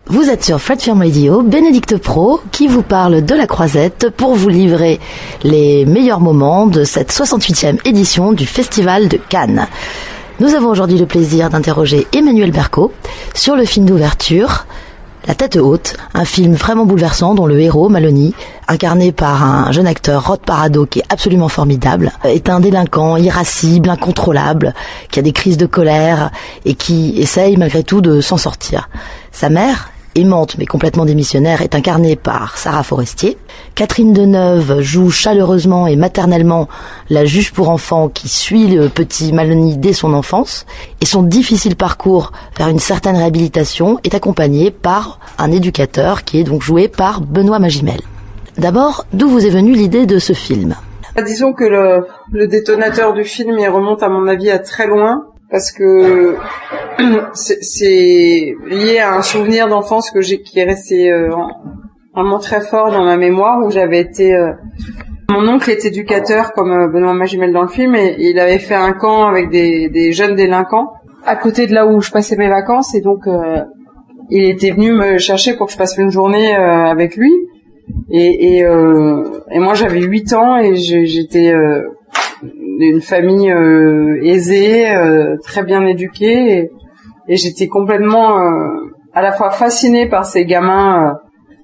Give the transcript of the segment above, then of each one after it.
Vous êtes sur Fred Film Radio, Bénédicte Pro qui vous parle de la Croisette pour vous livrer les meilleurs moments de cette 68e édition du Festival de Cannes. Nous avons aujourd'hui le plaisir d'interroger Emmanuel Berco sur le film d'ouverture La Tête Haute, un film vraiment bouleversant dont le héros, Maloney, incarné par un jeune acteur, Rod Parado, qui est absolument formidable, est un délinquant irascible, incontrôlable, qui a des crises de colère et qui essaye malgré tout de s'en sortir. Sa mère, aimante mais complètement démissionnaire, est incarnée par Sarah Forestier. Catherine Deneuve joue chaleureusement et maternellement la juge pour enfants qui suit le petit Maloney dès son enfance, et son difficile parcours vers une certaine réhabilitation est accompagné par un éducateur qui est donc joué par Benoît Magimel. D'abord, d'où vous est venue l'idée de ce film ? Disons que le détonateur du film, il remonte à mon avis à très loin, parce que c'est lié à un souvenir d'enfance qui est resté vraiment très fort dans ma mémoire, où j'avais été... Mon oncle est éducateur, comme Benoît Magimel dans le film, et il avait fait un camp avec des jeunes délinquants à côté de là où je passais mes vacances, et donc il était venu me chercher pour que je passe une journée avec lui, et moi j'avais 8 ans et j'étais d'une famille aisée, très bien éduquée, et j'étais complètement à la fois fascinée par ces gamins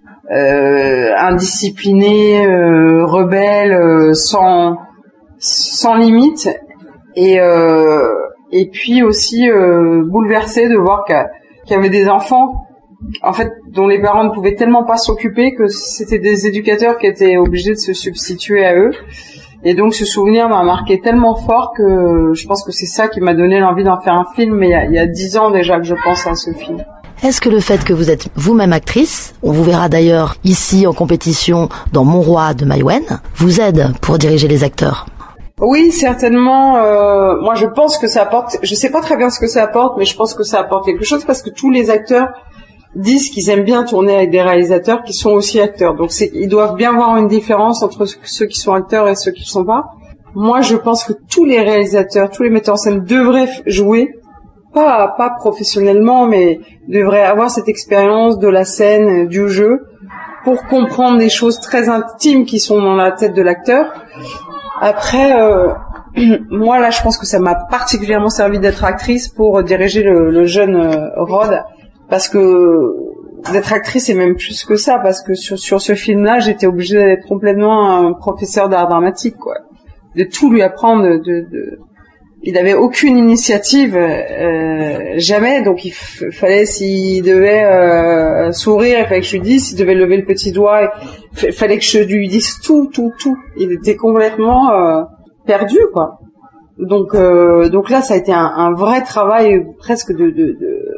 indisciplinés, rebelles, sans limite, et puis aussi bouleversée de voir qu'il y avait des enfants en fait dont les parents ne pouvaient tellement pas s'occuper que c'était des éducateurs qui étaient obligés de se substituer à eux. Et donc ce souvenir m'a marqué tellement fort que je pense que c'est ça qui m'a donné l'envie d'en faire un film, mais il y a 10 ans déjà que je pense à ce film. Est-ce que le fait que vous êtes vous-même actrice, on vous verra d'ailleurs ici en compétition dans Mon Roi de Maïwenn, vous aide pour diriger les acteurs ? Oui, certainement. Moi je pense que ça apporte, je sais pas très bien ce que ça apporte, mais je pense que ça apporte quelque chose, parce que tous les acteurs disent qu'ils aiment bien tourner avec des réalisateurs qui sont aussi acteurs. Donc ils doivent bien voir une différence entre ceux qui sont acteurs et ceux qui ne sont pas. Moi, je pense que tous les réalisateurs, tous les metteurs en scène devraient jouer, pas professionnellement, mais devraient avoir cette expérience de la scène, du jeu, pour comprendre des choses très intimes qui sont dans la tête de l'acteur. Après, moi là, je pense que ça m'a particulièrement servi d'être actrice pour diriger le jeune Rod. Parce que d'être actrice, c'est même plus que ça, parce que sur ce film-là, j'étais obligée d'être complètement un professeur d'art dramatique, quoi. De tout lui apprendre, il avait aucune initiative, jamais, donc il fallait, s'il devait sourire, il fallait que je lui dise, s'il devait lever le petit doigt, il fallait que je lui dise tout. Il était complètement perdu, quoi. Donc là, ça a été un vrai travail presque de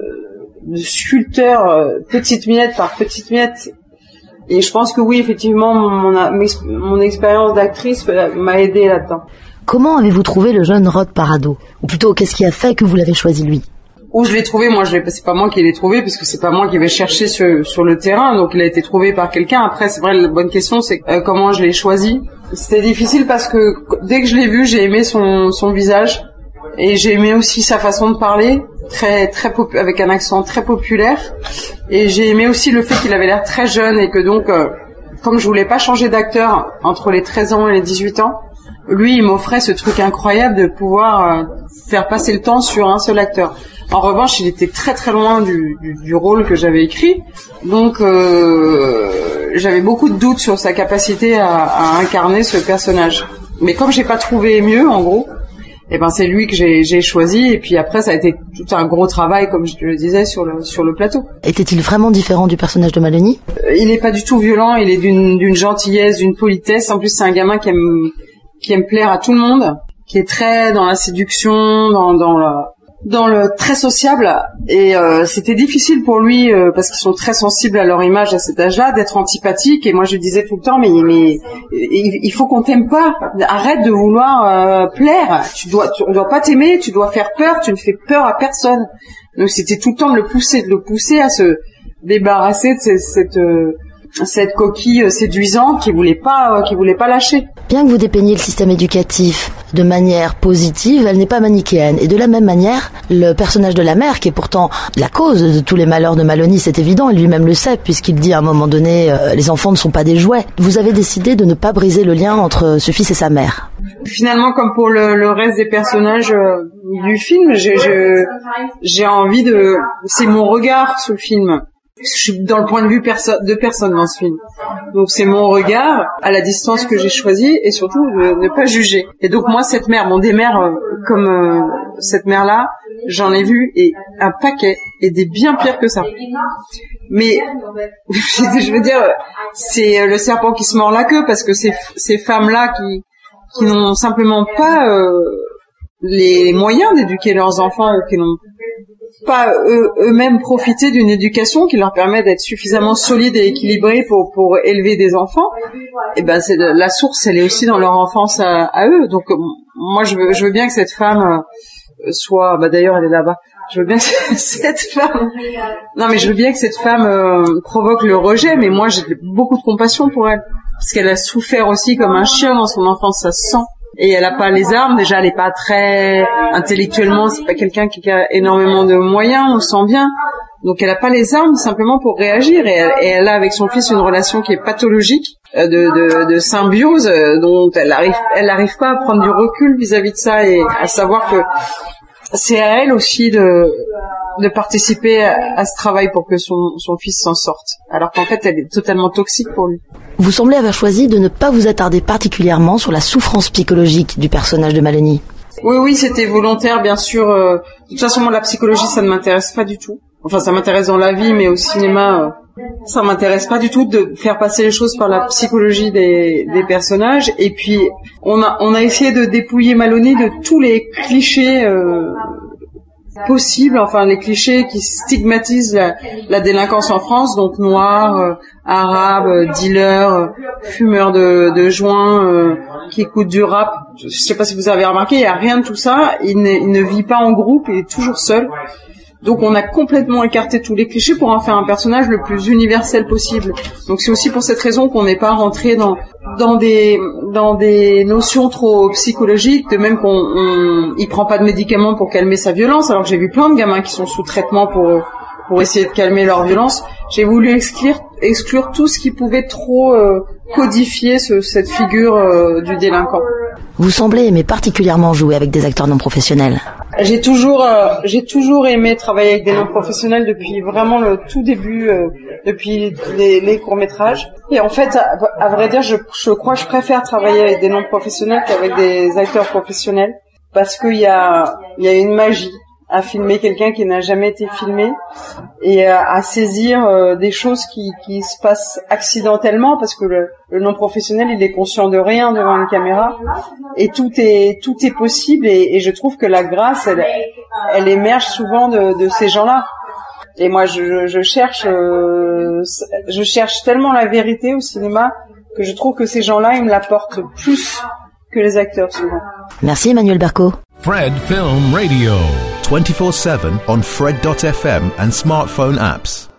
sculpteur, petite miette par petite miette. Et je pense que oui, effectivement, mon expérience d'actrice m'a aidée là-dedans. Comment avez-vous trouvé le jeune Rod Parado ? Ou plutôt, qu'est-ce qui a fait que vous l'avez choisi lui ? Où je l'ai trouvé, c'est pas moi qui l'ai trouvé, parce que c'est pas moi qui vais chercher sur le terrain, donc il a été trouvé par quelqu'un. Après, c'est vrai, la bonne question, c'est comment je l'ai choisi. C'était difficile parce que dès que je l'ai vu, j'ai aimé son visage, et j'ai aimé aussi sa façon de parler, avec un accent très populaire, et j'ai aimé aussi le fait qu'il avait l'air très jeune, et que donc, comme je voulais pas changer d'acteur entre les 13 ans et les 18 ans, lui, il m'offrait ce truc incroyable de pouvoir faire passer le temps sur un seul acteur. En revanche, il était très très loin du rôle que j'avais écrit, donc j'avais beaucoup de doutes sur sa capacité à incarner ce personnage. Mais comme j'ai pas trouvé mieux, en gros, c'est lui que j'ai choisi, et puis après ça a été tout un gros travail, comme je te le disais, sur le plateau. Était-il vraiment différent du personnage de Maloney ? Il est pas du tout violent, il est d'une gentillesse, d'une politesse. En plus, c'est un gamin qui aime plaire à tout le monde, qui est très dans la séduction, dans le très sociable, et c'était difficile pour lui parce qu'ils sont très sensibles à leur image à cet âge-là, d'être antipathique. Et moi je lui disais tout le temps, mais il faut qu'on t'aime pas, arrête de vouloir plaire, on doit pas t'aimer, tu dois faire peur, tu ne fais peur à personne. Donc c'était tout le temps de le pousser à se débarrasser de cette coquille séduisante qui voulait pas lâcher. Bien que vous dépeigniez le système éducatif de manière positive, elle n'est pas manichéenne. Et de la même manière, le personnage de la mère, qui est pourtant la cause de tous les malheurs de Maloney, c'est évident, et lui-même le sait, puisqu'il dit à un moment donné, les enfants ne sont pas des jouets. Vous avez décidé de ne pas briser le lien entre ce fils et sa mère. Finalement, comme pour le reste des personnages du film, j'ai envie de... C'est mon regard sur le film. Je suis dans le point de vue de personne dans ce film. Donc c'est mon regard à la distance que j'ai choisi et surtout de ne pas juger. Et donc moi, cette mère, des mères comme cette mère-là, j'en ai vu et un paquet et des bien pires que ça. Mais je veux dire, c'est le serpent qui se mord la queue parce que ces femmes-là qui n'ont simplement pas les moyens d'éduquer leurs enfants ou qui n'ont pas eux-mêmes profité d'une éducation qui leur permet d'être suffisamment solides et équilibrés pour élever des enfants, et ben c'est la source, elle est aussi dans leur enfance à eux. Donc moi je veux bien que cette femme soit, d'ailleurs elle est là-bas. Je veux bien que cette femme, je veux bien que cette femme provoque le rejet, mais moi j'ai beaucoup de compassion pour elle parce qu'elle a souffert aussi comme un chien dans son enfance, ça se sent. Et elle a pas les armes, déjà elle est pas très intellectuellement, c'est pas quelqu'un qui a énormément de moyens, on sent bien. Donc elle a pas les armes simplement pour réagir et elle a avec son fils une relation qui est pathologique de symbiose dont elle arrive pas à prendre du recul vis-à-vis de ça et à savoir que c'est à elle aussi de participer à ce travail pour que son fils s'en sorte. Alors qu'en fait, elle est totalement toxique pour lui. Vous semblez avoir choisi de ne pas vous attarder particulièrement sur la souffrance psychologique du personnage de Maloney. Oui, c'était volontaire, bien sûr. De toute façon, moi, la psychologie, ça ne m'intéresse pas du tout. Enfin, ça m'intéresse dans la vie, mais au cinéma, ça m'intéresse pas du tout de faire passer les choses par la psychologie des personnages. Et puis, on a essayé de dépouiller Maloney de tous les clichés possibles, enfin les clichés qui stigmatisent la délinquance en France, donc noir, arabe, dealer, fumeur de joints, qui écoute du rap. Je sais pas si vous avez remarqué, il y a rien de tout ça. Il ne vit pas en groupe, il est toujours seul. Donc on a complètement écarté tous les clichés pour en faire un personnage le plus universel possible. Donc c'est aussi pour cette raison qu'on n'est pas rentré dans des notions trop psychologiques, de même il prend pas de médicaments pour calmer sa violence, alors que j'ai vu plein de gamins qui sont sous traitement pour essayer de calmer leur violence. J'ai voulu exclure tout ce qui pouvait trop codifier cette figure du délinquant. Vous semblez aimer particulièrement jouer avec des acteurs non professionnels. J'ai toujours aimé travailler avec des non professionnels depuis vraiment le tout début, depuis les courts-métrages. Et en fait, à vrai dire, je crois que je préfère travailler avec des non professionnels qu'avec des acteurs professionnels parce qu'il y a une magie à filmer quelqu'un qui n'a jamais été filmé et à saisir des choses qui se passent accidentellement parce que le non professionnel il est conscient de rien devant une caméra et tout est possible et je trouve que la grâce elle émerge souvent de ces gens-là. Et moi je cherche tellement la vérité au cinéma que je trouve que ces gens-là ils me l'apportent plus que les acteurs souvent. Merci Emmanuel Berco. Fred Film Radio 24/7 on Fred.fm and smartphone apps.